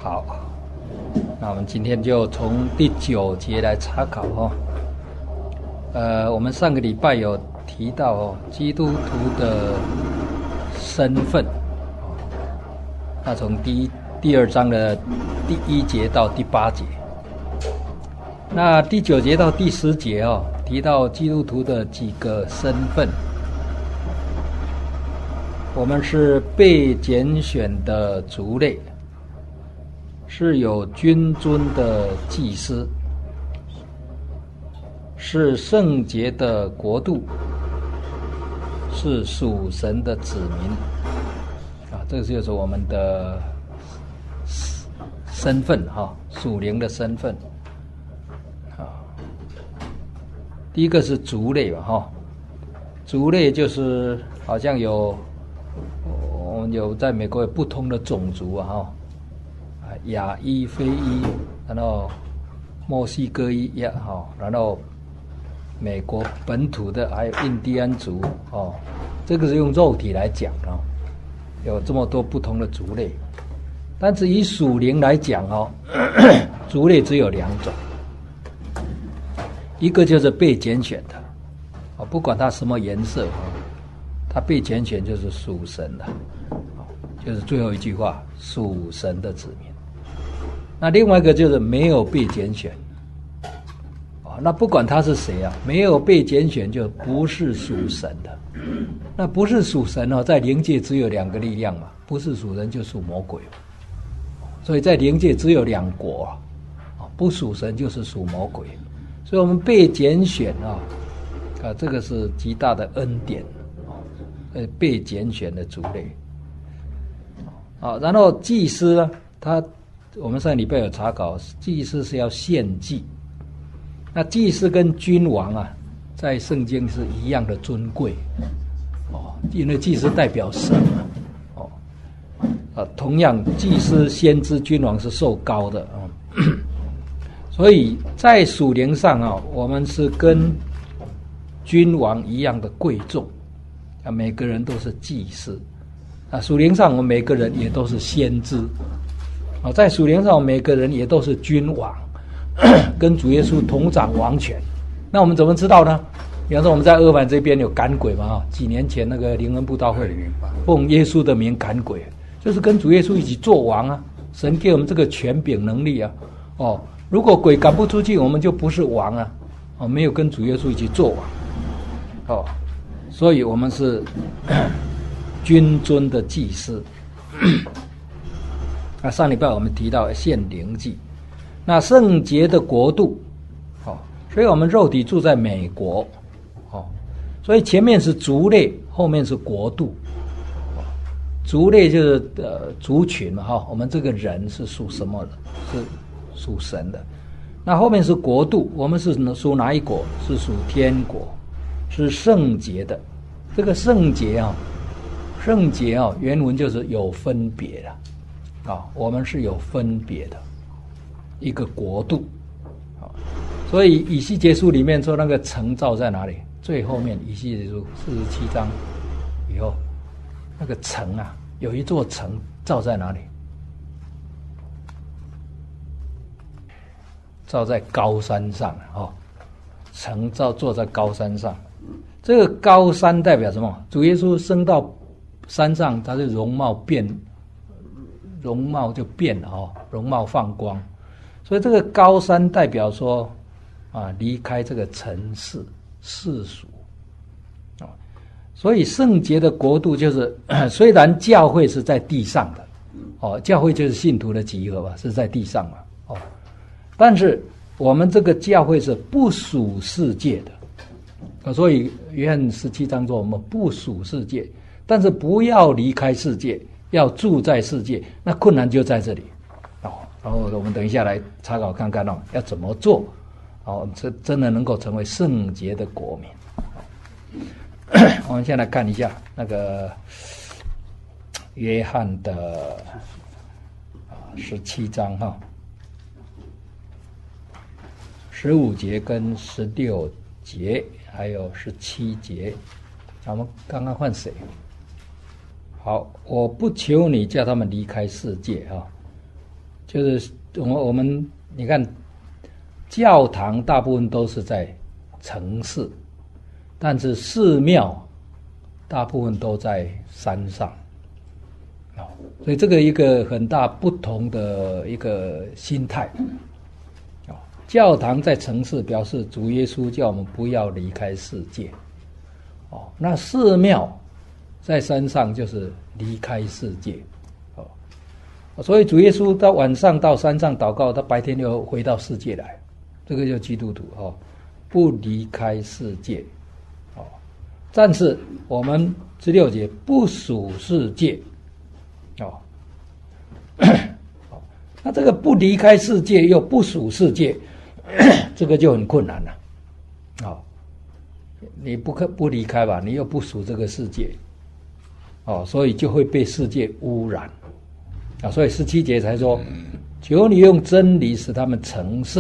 好，那我们今天就从第9节来查考我们上个礼拜有提到基督徒的身份，那从第2章的第1节到第8节，那第9节到第10节提到基督徒的几个身份。我们是被拣选的族类，是有君尊的祭司，是圣洁的国度，是属神的子民这就是我们的身份属灵的身份第一个是族类族类就是好像我们有在美国有不同的种族亚裔、非裔，然后墨西哥裔然后美国本土的还有印第安族这个是用肉体来讲有这么多不同的族类。但是以属灵来讲族类只有2种，一个就是被拣选的不管它什么颜色他被拣选就是属神的就是最后一句话，属神的子民。那另外一个就是没有被拣选那不管他是谁没有被拣选就不是属神的。那不是属神在灵界只有2个力量嘛，不是属人就属魔鬼所以在灵界只有2国不属神就是属魔鬼。所以我们被拣选这个是极大的恩典被拣选的族类然后祭司呢，我们上礼拜有查考，祭司是要献祭。那祭司跟君王在圣经是一样的尊贵因为祭司代表神同样祭司、先知、君王是受膏的所以在属灵上我们是跟君王一样的贵重每个人都是祭司属灵上我们每个人也都是先知在属灵上我们每个人也都是君王跟主耶稣同掌王权。那我们怎么知道呢？比方说我们在阿凡这边有赶鬼嘛几年前那个灵恩布道会奉耶稣的名赶鬼，就是跟主耶稣一起做王神给我们这个权柄能力如果鬼赶不出去我们就不是王没有跟主耶稣一起做王所以我们是君尊的祭司上礼拜我们提到献灵祭，那圣洁的国度所以我们肉体住在美国所以前面是族类，后面是国度族类就是族群嘛我们这个人是属什么的？是属神的。那后面是国度，我们是属哪一国？是属天国，是圣洁的。这个圣洁圣洁原文就是有分别的我们是有分别的一个国度所以以西结书里面说那个城造在哪里？最后面以西结书47章以后，那个城有一座城造在哪里？造在高山上城坐在高山上。这个高山代表什么？主耶稣升到山上，他的容貌就变了容貌放光。所以这个高山代表说离开这个尘世世俗所以圣洁的国度就是虽然教会是在地上的教会就是信徒的集合是在地上但是我们这个教会是不属世界的所以约翰17章说我们不属世界，但是不要离开世界，要住在世界。那困难就在这里然后我们等一下来查考看看要怎么做这真的能够成为圣洁的国民我们先来看一下那个约翰的17章15节跟16节还有17节。我们刚刚换谁？好，我不求你叫他们离开世界就是我们你看，教堂大部分都是在城市，但是寺庙大部分都在山上。所以这个一个很大不同的一个心态。教堂在城市表示主耶稣叫我们不要离开世界。那寺庙在山上就是离开世界。所以主耶稣到晚上到山上祷告，他白天又回到世界来，这个叫基督徒不离开世界。但是我们16节不属世界。那这个不离开世界又不属世界，这个就很困难了。你不离开吧，你又不属这个世界，所以就会被世界污染。所以17节才说，求你用真理使他们成圣。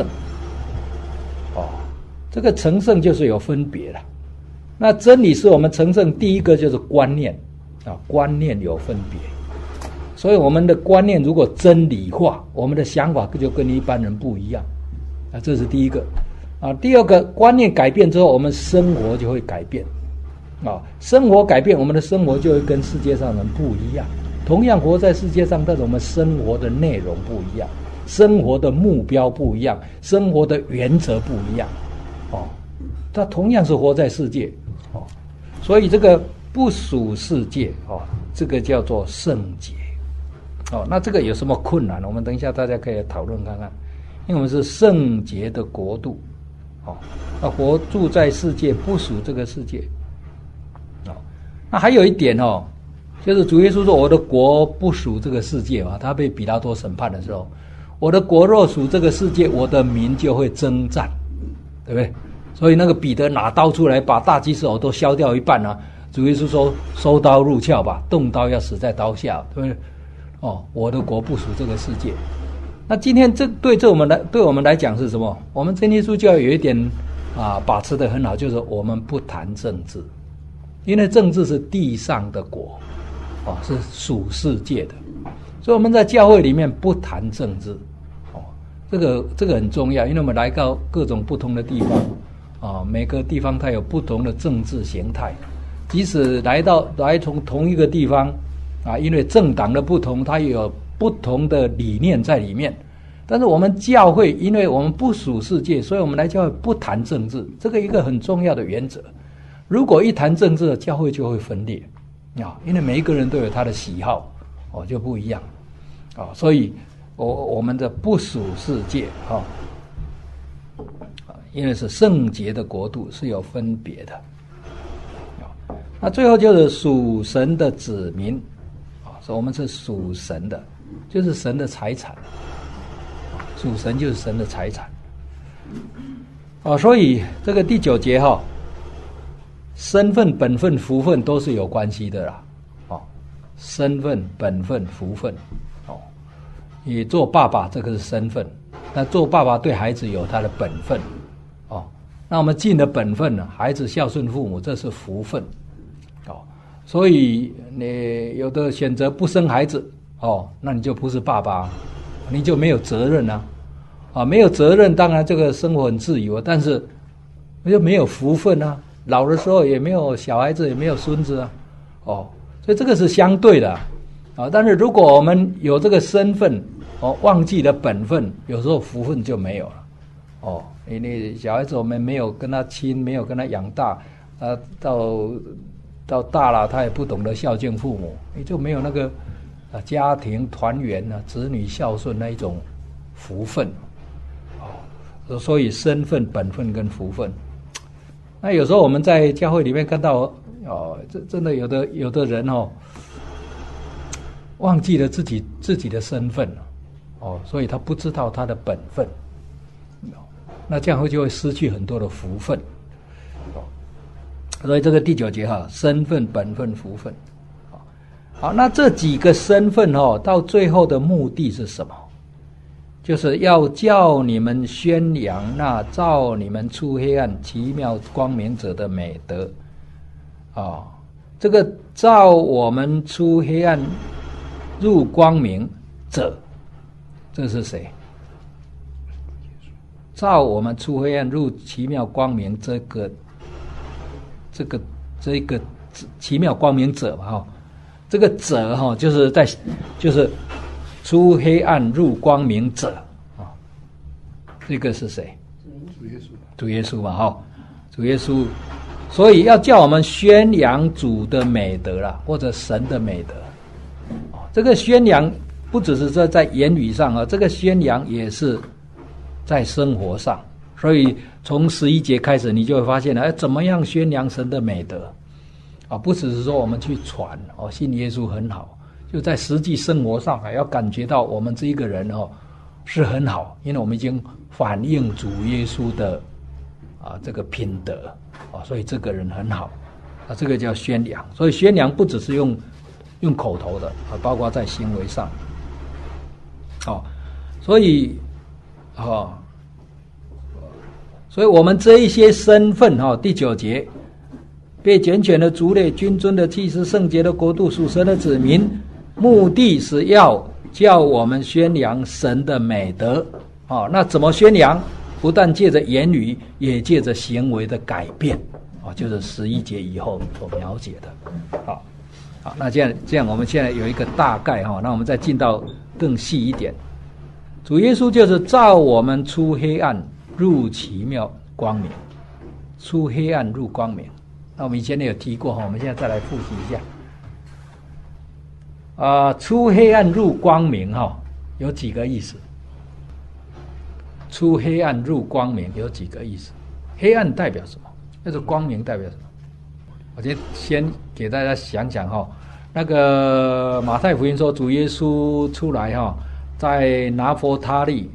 这个成圣就是有分别了。那真理是我们成圣，第一个就是观念，观念有分别。所以我们的观念如果真理化，我们的想法就跟一般人不一样。这是第一个。第二个，观念改变之后，我们生活就会改变。生活改变，我们的生活就会跟世界上人不一样。同样活在世界上，但是我们生活的内容不一样，生活的目标不一样，生活的原则不一样。它同样是活在世界。所以这个不属世界，这个叫做圣洁。那这个有什么困难？我们等一下大家可以讨论看看。因为我们是圣洁的国度，活住在世界，不属这个世界。那还有一点就是主耶稣说我的国不属这个世界嘛，他被比拉多审判的时候，我的国若属这个世界，我的民就会征战，对不对？所以那个彼得拿刀出来，把大祭司偶都削掉一半啊。主耶稣说收刀入鞘吧，动刀要死在刀下，对不对？我的国不属这个世界。那今天对我们来讲是什么？我们真耶稣教有一点把持得很好，就是我们不谈政治，因为政治是地上的国，是属世界的，所以我们在教会里面不谈政治。这个很重要，因为我们来到各种不同的地方，每个地方它有不同的政治形态，即使来从同一个地方因为政党的不同，它也有不同的理念在里面。但是我们教会，因为我们不属世界，所以我们来教会不谈政治，这个一个很重要的原则。如果一谈政治，教会就会分裂因为每一个人都有他的喜好就不一样所以我们的不属世界因为是圣洁的国度，是有分别的。那最后就是属神的子民所以我们是属神的，就是神的财产。属神就是神的财产。所以这个第9节身份、本分、福分都是有关系的啦。身份、本分、福分。你做爸爸这个是身份，那做爸爸对孩子有他的本分。那我们尽了本分了，孩子孝顺父母，这是福分。所以你有的选择不生孩子那你就不是爸爸，你就没有责任没有责任，当然这个生活很自由，但是就没有福分老的时候也没有小孩子，也没有孙子所以这个是相对的但是如果我们有这个身份忘记了本分，有时候福分就没有了你小孩子我们没有跟他亲，没有跟他养大到大了他也不懂得孝敬父母，你就没有那个家庭团圆子女孝顺那一种福分所以身份、本分跟福分。那有时候我们在教会里面看到真的有的人忘记了自己的身份所以他不知道他的本分，那这样就会失去很多的福分。所以这个第9节身份、本分、福分。好，那这几个身份到最后的目的是什么？就是要叫你们宣扬那照你们出黑暗奇妙光明者的美德这个照我们出黑暗入光明者， 这是谁？照我们出黑暗入奇妙光明，这个奇妙光明者嘛，这个者就是出黑暗入光明者啊，这个是谁？主耶稣嘛，主耶稣，所以要叫我们宣扬主的美德啦，或者神的美德。这个宣扬不只是说在言语上啊，这个宣扬也是在生活上。所以从11节开始，你就会发现了，怎么样宣扬神的美德啊？不只是说我们去传信耶稣很好，就在实际生活上要感觉到我们这一个人是很好，因为我们已经反映主耶稣的这个品德所以这个人很好这个叫宣扬。所以宣扬不只是用口头的包括在行为上所以我们这一些身份第9节，被拣选的族类、君尊的祭司、圣洁的国度、属神的子民，目的是要叫我们宣扬神的美德那怎么宣扬？不但借着言语，也借着行为的改变就是11节以后所描写的好，那这样我们现在有一个大概那我们再进到更细一点。主耶稣就是照我们出黑暗入奇妙光明，出黑暗入光明。那我们以前有提过我们现在再来复习一下出黑暗入光明有几个意思？出黑暗入光明有几个意思？黑暗代表什么？那是光明代表什么？我先给大家想想那个马太福音说主耶稣出来在拿佛他利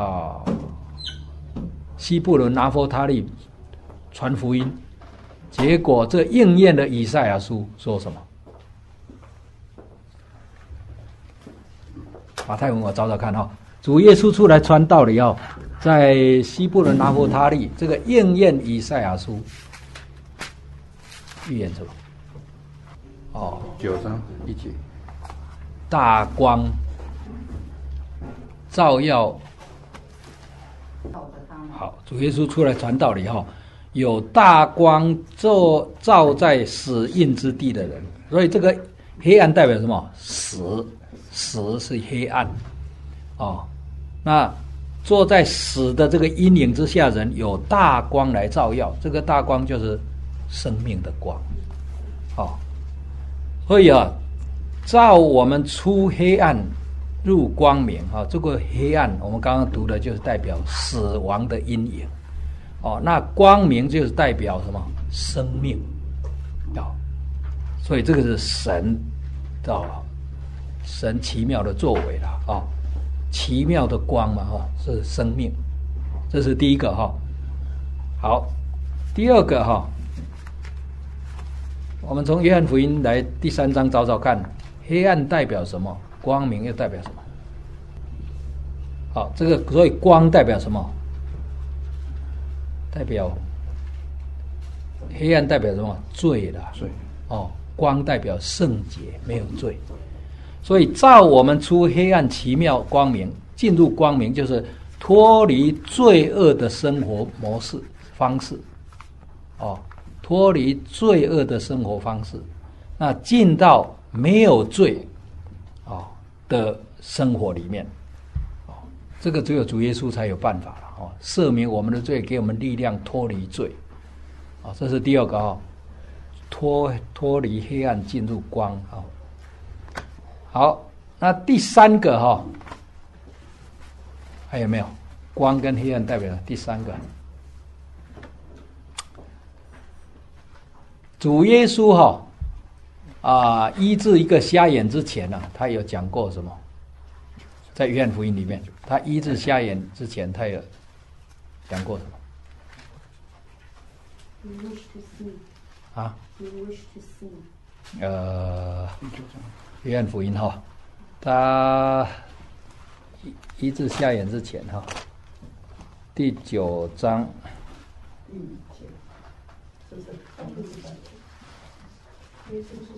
西布伦拿佛他利传福音，结果这应验了以赛亚书说什么？马太福音我找找看主耶稣出来传道理在西布伦拿佛他利，这个应验以赛亚书预言什么 ？9章1节， 大光照耀。好，主耶稣出来传道理有大光照在死荫之地的人，所以这个黑暗代表什么？死是黑暗那坐在死的这个阴影之下人，有大光来照耀，这个大光就是生命的光所以照我们出黑暗入光明这个黑暗我们刚刚读的就是代表死亡的阴影那光明就是代表什么？生命所以这个是神奇妙的作为了奇妙的光嘛是生命，这是第一个好，第二个我们从约翰福音来第3章找找看，黑暗代表什么？光明又代表什么？好，这个所以光代表什么？代表黑暗代表什么？罪了。 罪光代表圣洁，没有罪。所以照我们出黑暗奇妙光明，进入光明就是脱离罪恶的生活模式方式脱离罪恶的生活方式，那进到没有罪的生活里面这个只有主耶稣才有办法了赦免我们的罪，给我们力量脱离罪这是第二个脱离黑暗进入光好，那第3个还有没有？光跟黑暗代表第3个，主耶稣医治一个瞎眼之前他有讲过什么？在约翰福音里面，他医治瞎眼之前，他有讲过什么？ You wish to see. ？You wish to see. 约翰福音他医治瞎眼之前第9章。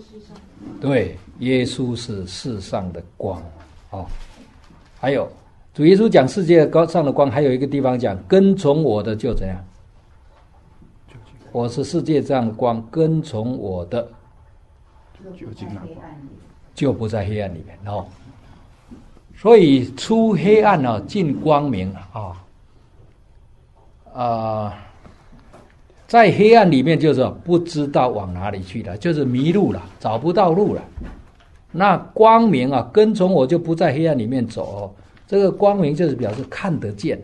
对，耶稣是世上的光还有主耶稣讲世界上的光，还有一个地方讲跟从我的就怎样？我是世界上的光，跟从我的就不在黑暗里面哦。所以出黑暗进光明在黑暗里面就是不知道往哪里去了，就是迷路了，找不到路了。那光明跟从我就不在黑暗里面走这个光明就是表示看得见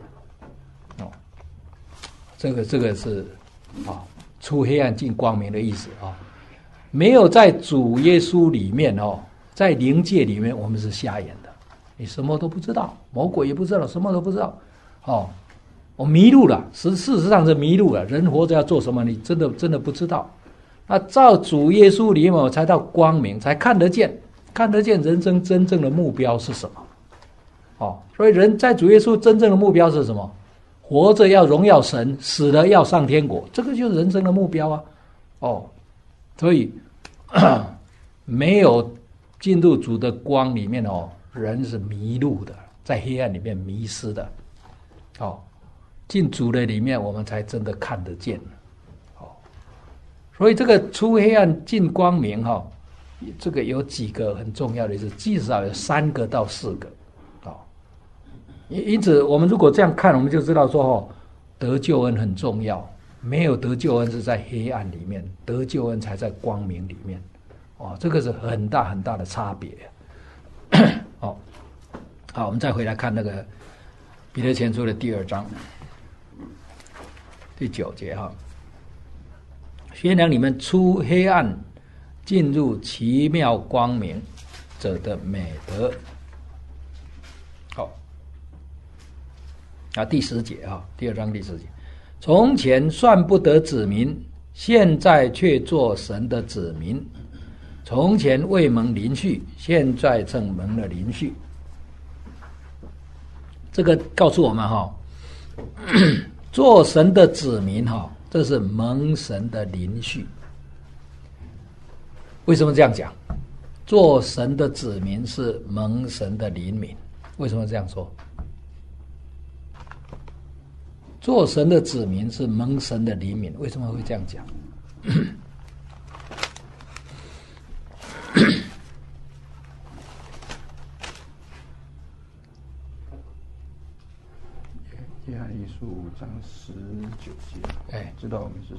这个是出黑暗进光明的意思没有在主耶稣里面在灵界里面我们是瞎眼的，你什么都不知道，魔鬼也不知道，什么都不知道我迷路了，事实上是迷路了。人活着要做什么，你真的不知道。那照主耶稣里面，我才到光明，才看得见人生真正的目标是什么。所以人在主耶稣真正的目标是什么？活着要荣耀神，死了要上天国，这个就是人生的目标所以没有进入主的光里面人是迷路的，在黑暗里面迷失的进主的里面，我们才真的看得见所以这个出黑暗进光明这个有几个很重要的是，至少有3个到4个因此我们如果这样看，我们就知道说得救恩很重要，没有得救恩是在黑暗里面，得救恩才在光明里面这个是很大很大的差别好，我们再回来看那个彼得前书的第2章第9节宣扬你们出黑暗进入奇妙光明者的美德第10节第2章第10节，从前算不得子民，现在却做神的子民；从前未蒙临续，现在正蒙了临续。这个告诉我们做神的子民这是蒙神的临续。为什么这样讲？做神的子民是蒙神的怜悯。为什么这样说？做神的子民是蒙神的怜悯，为什么会这样讲？ 约翰一书5章19节，知道我们是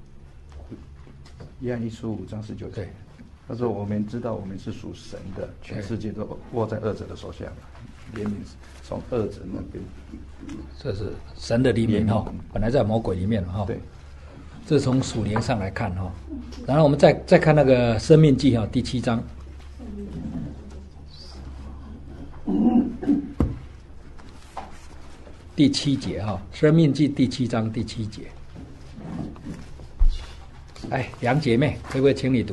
约翰一书5章19节。他说：“我们知道我们是属神的，全世界都握在恶者的手下，怜悯从恶者那边。” 这是神的怜悯本来在魔鬼里面对， 这是从属灵上来看然后我们再看那个生命记第7章。第7节生命记第7章第7节。杨姐妹，可不可以请你读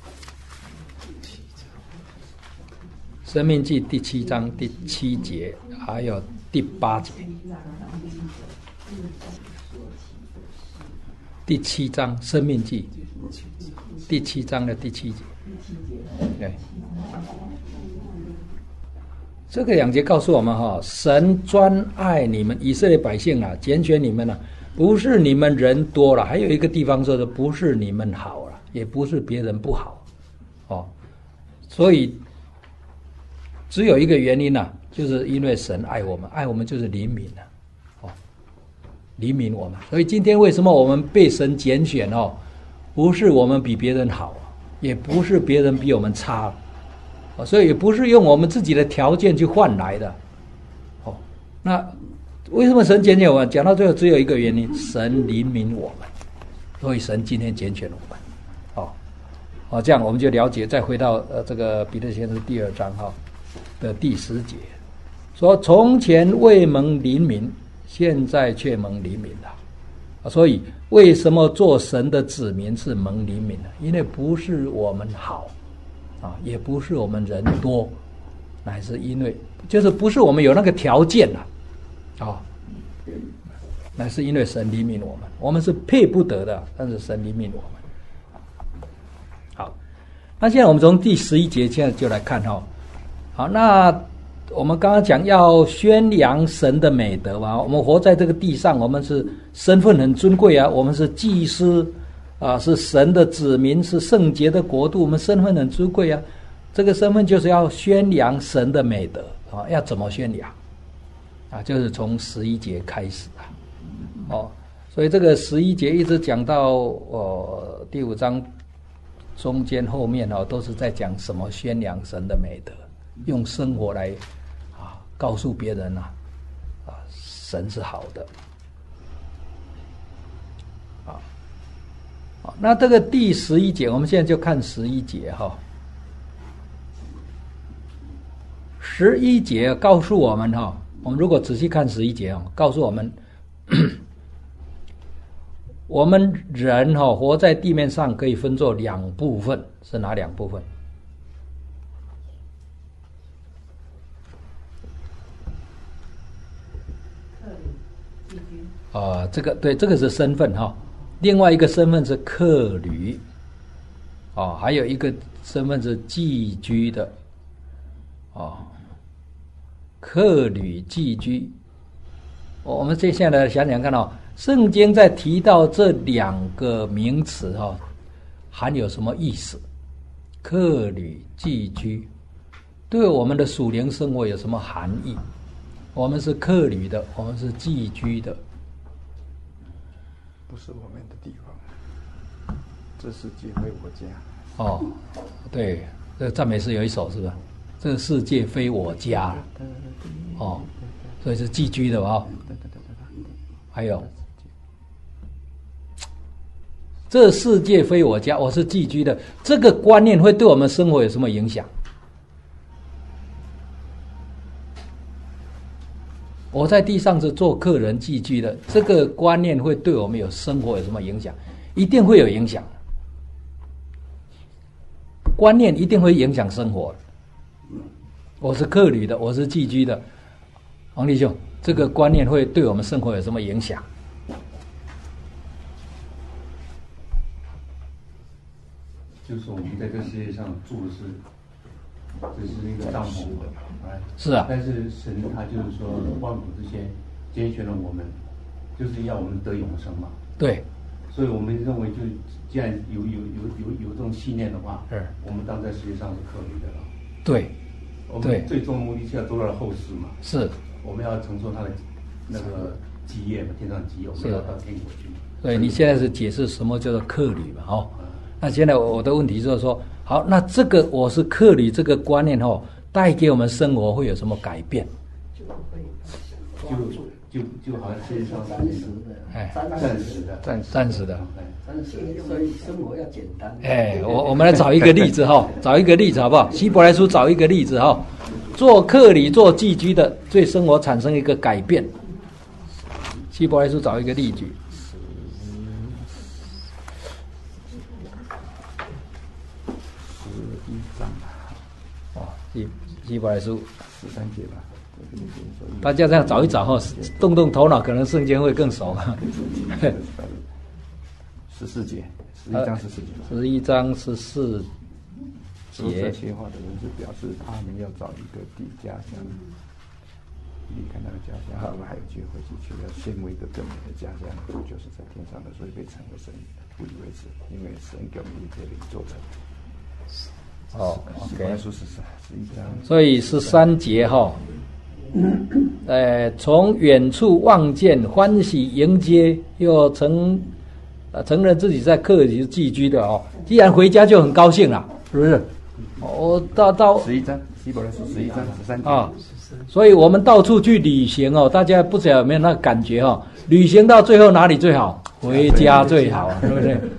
生命记第7章第7节，还有第8节。第7章生命记第7章的第7节。对，这个2节告诉我们神专爱你们以色列百姓拣选你们不是你们人多了，还有一个地方说的不是你们好了，也不是别人不好所以只有一个原因就是因为神爱我们，爱我们就是怜悯怜悯我们。所以今天为什么我们被神拣选不是我们比别人好，也不是别人比我们差所以也不是用我们自己的条件去换来的那为什么神拣选我们？讲到最后只有一个原因，神怜悯我们，所以神今天拣选我们这样我们就了解。再回到这个彼得前书第2章的第10节，说从前未蒙怜悯，现在却蒙怜悯了所以为什么做神的子民是蒙怜悯呢？因为不是我们好也不是我们人多，乃是因为就是不是我们有那个条件乃是因为神怜悯我们，我们是配不得的，但是神怜悯我们。好，那现在我们从第11节现在就来看好，那我们刚刚讲要宣扬神的美德嘛，我们活在这个地上，我们是身份很尊贵啊，我们是祭司啊，是神的子民，是圣洁的国度，我们身份很尊贵啊。这个身份就是要宣扬神的美德啊，要怎么宣扬啊？就是从11节开始啊，哦，所以这个11节一直讲到第5章中间后面哦，都是在讲什么宣扬神的美德，用生活来告诉别人神是好的那这个第11节，我们现在就看11节哈。11节告诉我们我们如果仔细看11节告诉我们，我们人活在地面上可以分作2部分，是哪2部分？这个对，这个是身份另外一个身份是客旅还有一个身份是寄居的客旅寄居。我们接下来想想看圣经在提到这2个名词含有什么意思？客旅寄居对我们的属灵生活有什么含义？我们是客旅的，我们是寄居的， 不是我们的地方，这世界非我家。 对，这个赞美诗有一首是吧？这个世界非我家所以是寄居的还有这世界非我家，我是寄居的，这个观念会对我们生活有什么影响？我在地上是做客人寄居的，这个观念会对我们生活有什么影响？一定会有影响，观念一定会影响生活。我是客旅的，我是寄居的，王弟兄，这个观念会对我们生活有什么影响？ 就是我们在这个世界上住的是，这是那个帐篷的， 是啊。 但是神他就是说，万古之先拣选了我们，就是要我们得永生嘛。 对。 所以我们认为，就既然有这种信念的话，我们当在世界上是客旅的了。 对。 我们最终的目的是要做到后世嘛。是。我们要承受他的那个基业嘛，天上基业，我们要到天国去。 对，你现在是解释什么叫做客旅嘛？那现在我的问题就是说，好，那这个我是客旅这个观念带给我们生活会有什么改变？ 就好像世界上暂时的， 所以生活要简单。 我们来找一个例子找一个例子好不好？希伯来书找一个例子做客旅做寄居的，对生活产生一个改变。希伯来书找一个例句。希伯来书 13节吧， 大家这样找一找动动头脑，可能圣经会更熟。 14节，11章14节。 11章14节。 这些话的人是表示他们要找一个地家乡，离开那个家乡，他们还有机会回去，要先为一个更美的家乡，就是在天上的，所以被称为神不以为耻，因为神给我们一个灵做成。 OK， 11章， 所以13节从远处望见，欢喜迎接，又承认自己在客旅寄居的既然回家就很高兴了，是不是？我到 11章，希伯来书11章13节所以我们到处去旅行大家不知道有没有那个感觉旅行到最后哪里最好？回家最好，对不对？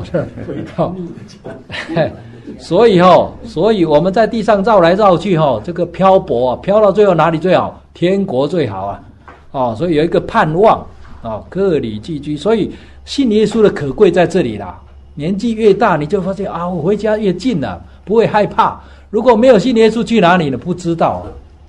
所以我们在地上绕来绕去这个漂泊漂到最后哪里最好？天国最好所以有一个盼望客旅寄居，所以信耶稣的可贵在这里啦。年纪越大，你就发现我回家越近了，不会害怕。如果没有信耶稣，去哪里呢？不知道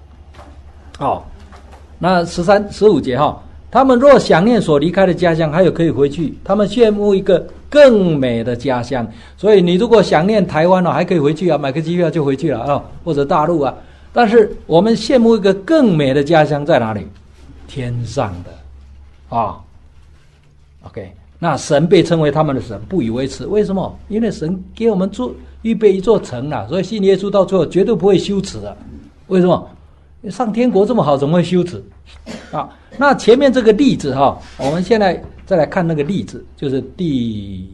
那15节他们若想念所离开的家乡，还有可以回去，他们羡慕一个更美的家乡。所以你如果想念台湾还可以回去买个机票就回去了或者大陆但是我们羡慕一个更美的家乡在哪里？天上的啊。OK， 那神被称为他们的神，不以为耻。为什么？因为神给我们预备一座城了，所以信耶稣到最后绝对不会羞耻的。为什么？上天国这么好，怎么会羞耻？啊，那前面这个例子哈，我们现在再来看那个例子，就是第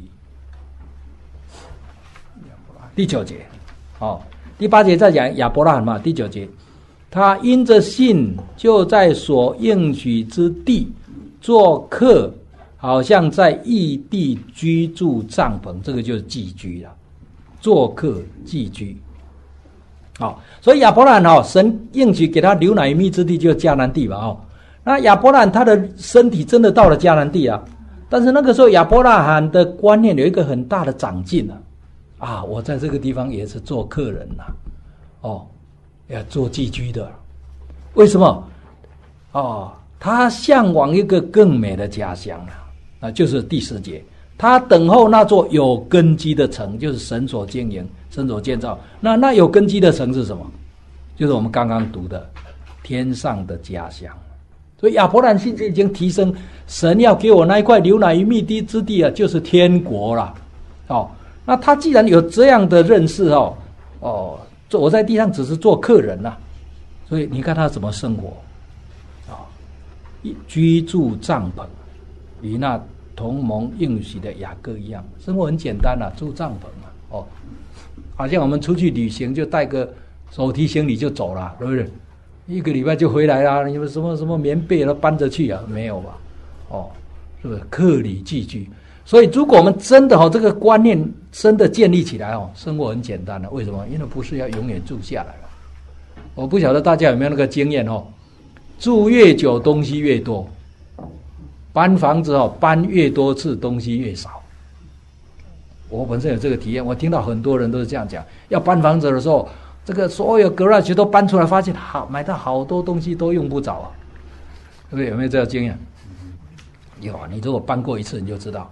9节，第8节在讲亚伯拉罕嘛，第9节，他因着信就在所应许之地做客，好像在异地居住帐篷，这个就是寄居了，做客寄居。所以亚伯拉罕神应许给他流奶与蜜之地，就是迦南地嘛。那亚伯拉罕他的身体真的到了迦南地啊，但是那个时候亚伯拉罕的观念有一个很大的长进啊，我在这个地方也是做客人要做寄居的。为什么？他向往一个更美的家乡那就是第10节，他等候那座有根基的城，就是神所经营、神所建造。那有根基的城是什么？就是我们刚刚读的天上的家乡。所以亚伯拉罕现在已经提升，神要给我那一块流奶与蜜之地就是天国了。那他既然有这样的认识我在地上只是做客人所以你看他怎么生活居住帐篷，与那同盟应许的雅各一样，生活很简单住帐篷好像我们出去旅行就带个手提行李就走了，对不对？一个礼拜就回来了，你们什么棉被都搬着去没有吧？是不是客里寄居？所以如果我们真的这个观念真的建立起来生活很简单了。为什么？因为不是要永远住下来了。我不晓得大家有没有那个经验住越久东西越多，搬房子搬越多次东西越少。我本身有这个体验，我听到很多人都是这样讲，要搬房子的时候，这个所有 garage 都搬出来，发现买到好多东西都用不着对不对？有没有这个经验？有，你如果搬过一次你就知道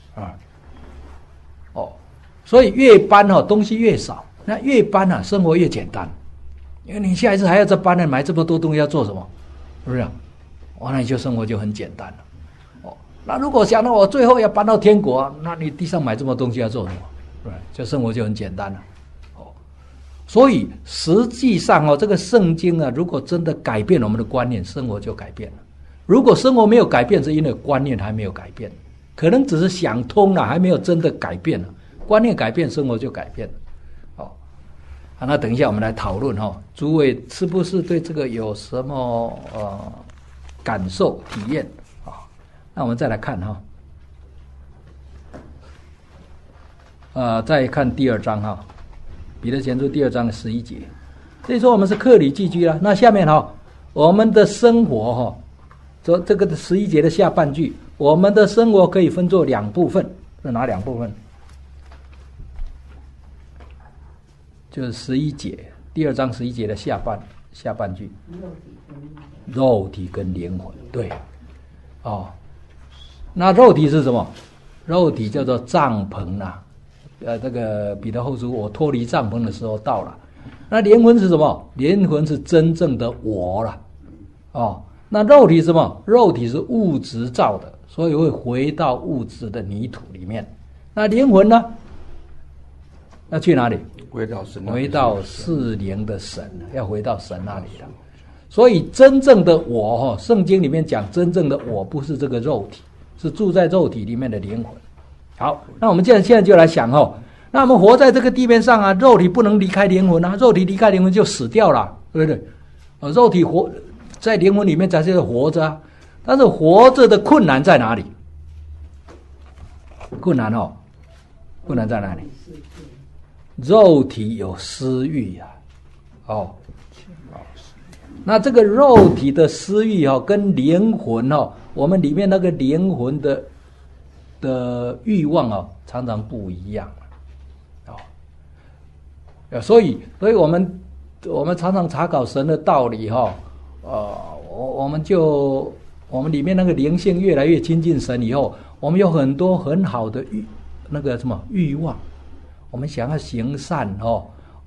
所以越搬东西越少，那越搬生活越简单，因为你下一次还要再搬买这么多东西要做什么？是不是？那你就生活就很简单了。那如果想到我最后要搬到天国，那你地上买这么东西要做什么？就生活就很简单了。所以实际上这个圣经如果真的改变我们的观念，生活就改变了。如果生活没有改变，是因为观念还没有改变，可能只是想通了，还没有真的改变了。观念改变，生活就改变了。那等一下我们来讨论诸位是不是对这个有什么感受体验那我们再来看再看第2章彼得前书第2章的11节。所以说我们是客里寄居了。那下面我们的生活这个11节的下半句，我们的生活可以分作2部分，是哪2部分？就是11节，第2章11节的下半句，肉体跟灵魂。对那肉体是什么？肉体叫做帐篷这个彼得后书，我脱离帐篷的时候到了。那灵魂是什么？灵魂是真正的我了那肉体是什么？肉体是物质造的，所以会回到物质的泥土里面。那灵魂呢？要去哪里？ 回到神， 回到是灵的神，要回到神那里了。所以真正的我圣经里面讲真正的我不是这个肉体，是住在肉体里面的灵魂。好，那我们现在就来想那我们活在这个地面上肉体不能离开灵魂肉体离开灵魂就死掉了，对不对？肉体活在灵魂里面才是活着但是活着的困难在哪里？困难在哪里？肉体有私欲那这个肉体的私欲跟灵魂我们里面那个灵魂的欲望常常不一样所以我们常常查考神的道理我们里面那个灵性越来越亲近神以后，我们有很多很好的欲望，我们想要行善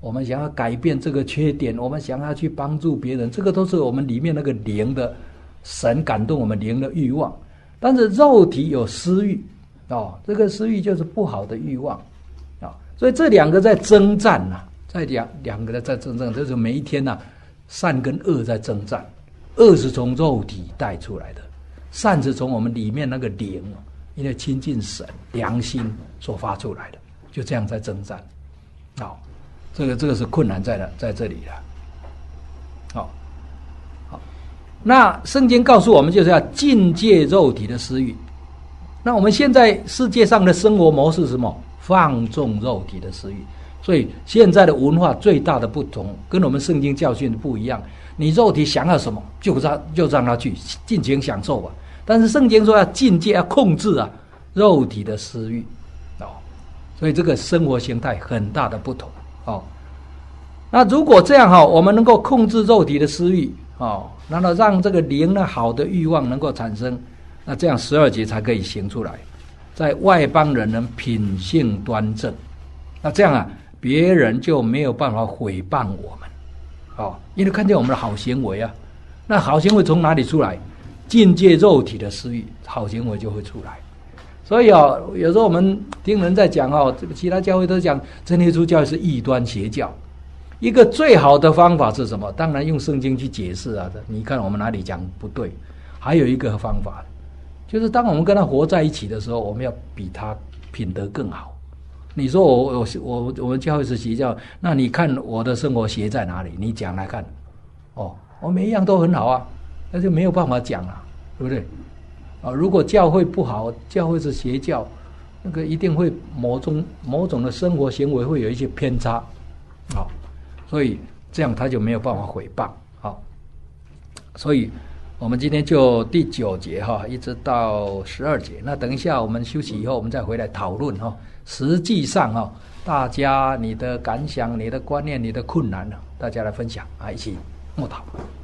我们想要改变这个缺点，我们想要去帮助别人，这个都是我们里面那个灵的神感动我们灵的欲望。但是肉体有私欲这个私欲就是不好的欲望所以这两个在征战在两个在征战，就是每一天善跟恶在征战。恶是从肉体带出来的，善是从我们里面那个灵，因为亲近神良心所发出来的，就这样在征战这个是困难在这里了。好，那圣经告诉我们就是要禁戒肉体的私欲。那我们现在世界上的生活模式是什么？放纵肉体的私欲。所以现在的文化最大的不同，跟我们圣经教训的不一样。你肉体想要什么，就让他去尽情享受吧。但是圣经说要禁戒，要控制肉体的私欲所以这个生活形态很大的不同那如果这样我们能够控制肉体的私欲然后让这个灵的好的欲望能够产生，那这样12节才可以行出来，在外邦人能品性端正，那这样别人就没有办法毁谤我们因为看见我们的好行为那好行为从哪里出来？禁戒肉体的私欲，好行为就会出来。所以有时候我们听人在讲这个其他教会都讲真耶稣教会是异端邪教。一个最好的方法是什么？当然用圣经去解释你看我们哪里讲不对。还有一个方法，就是当我们跟他活在一起的时候，我们要比他品德更好。你说我们教会是邪教，那你看我的生活邪在哪里？你讲来看。我每一样都很好那就没有办法讲了，对不对？如果教会不好，教会是邪教，那个一定会某种的生活行为会有一些偏差所以这样他就没有办法毁谤所以我们今天就第9节一直到12节，那等一下我们休息以后我们再回来讨论实际上大家你的感想、你的观念、你的困难大家来分享一起默祷。